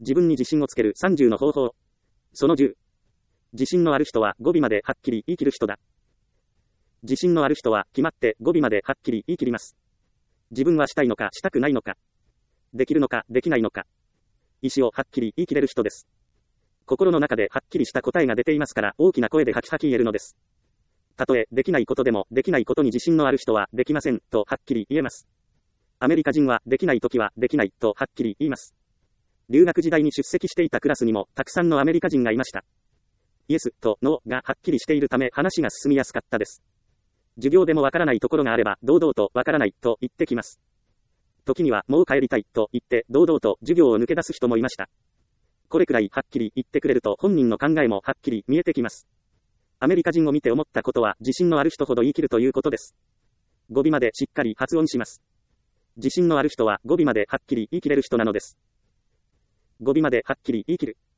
自分に自信をつける30の方法。その10。自信のある人は語尾まではっきり言い切る人だ。自信のある人は決まって語尾まではっきり言い切ります。自分はしたいのかしたくないのか。できるのかできないのか。意思をはっきり言い切れる人です。心の中ではっきりした答えが出ていますから大きな声でハキハキ言えるのです。たとえできないことでもできないことに自信のある人はできませんとはっきり言えます。アメリカ人はできないときはできないとはっきり言います。留学時代に出席していたクラスにもたくさんのアメリカ人がいました。イエスとノーがはっきりしているため話が進みやすかったです。授業でもわからないところがあれば堂々とわからないと言ってきます。時にはもう帰りたいと言って堂々と授業を抜け出す人もいました。これくらいはっきり言ってくれると本人の考えもはっきり見えてきます。アメリカ人を見て思ったことは自信のある人ほど言い切るということです。語尾までしっかり発音します。自信のある人は語尾まではっきり言い切れる人なのです。語尾まではっきり言い切る。